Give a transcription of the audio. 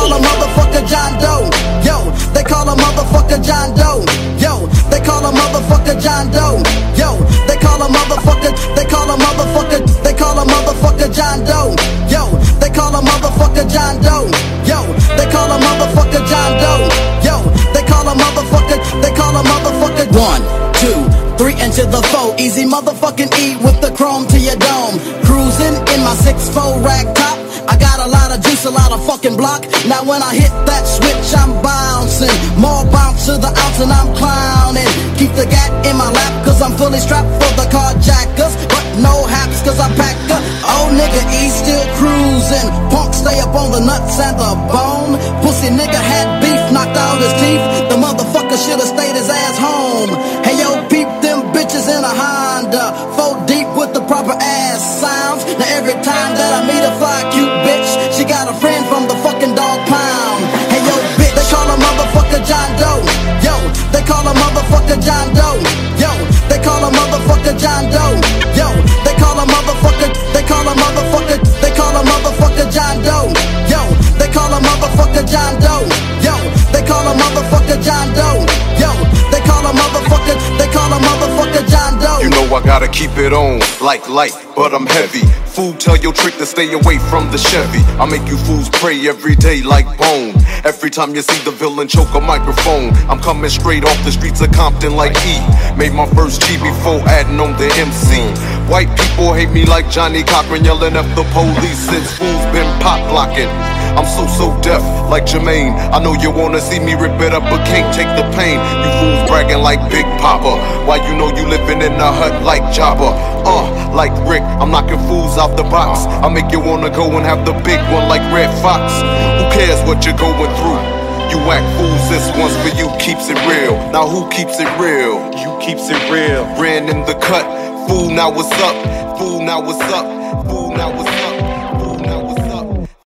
call a motherfucker John Doe. Yo, they call a motherfucker John Doe. Yo, they call a motherfucker John Doe. Yo, they call a motherfucker, they call a motherfucker, they call a motherfucker John Doe. Yo, they call a motherfucker John Doe. Yo, they call a motherfucker John Doe. Yo, they call a motherfucker, they call a motherfucker. 1, 2, 3 into the 4. Easy motherfucking E with the chrome to your dome. Cruising in my 6'4" rack top. I got a lot of juice, a lot of fucking block. Now when I hit that switch, I'm bouncing. More bounce to the ounce and I'm clowning. Keep the gat in my lap, cause I'm fully strapped for the carjackers. But no haps, cause I pack up. Oh nigga, E still cruising. Punk stay up on the nuts and the bone. Pussy nigga had beef, knocked out his teeth. The motherfucker should've stayed his ass home. Hey yo, peep them bitches in a Honda. 4 deep with the proper ass sounds. Now every time that I meet a fly cute bitch, she got a friend from the fucking dog pound. Hey yo bitch, they call a motherfucker John Doe. Yo, they call a motherfucker John Doe. Yo, they call a motherfucker John Doe. Yo, they call a motherfucker, they call a motherfucker, they call a motherfucker John Doe. Yo, they call a motherfucker John Doe. Yo, they call a motherfucker John Doe. Yo, they call a motherfucker, they call a motherfucker John Doe. You know I gotta keep it on, like light, but I'm heavy. Fool, tell your trick to stay away from the Chevy. I make you fools pray every day like Bone. Every time you see the villain choke a microphone, I'm coming straight off the streets of Compton like E. Made my first G before adding on the MC. White people hate me like Johnny Cochran, yelling at the police since fools been pop blocking. I'm so deaf like Jermaine. I know you wanna see me rip it up, but can't take the pain. You fools bragging like Big Papa. Why you know you living in a hut like Jabba? Like Rick, I'm knocking fools out the box. I make you wanna go and have the big one like Red Fox. Who cares what you're going through? You act fools, this one's for you, keeps it real. Now who keeps it real? You keeps it real. Ran in the cut. Fool, now what's up? Fool, now what's up? Fool, now what's up?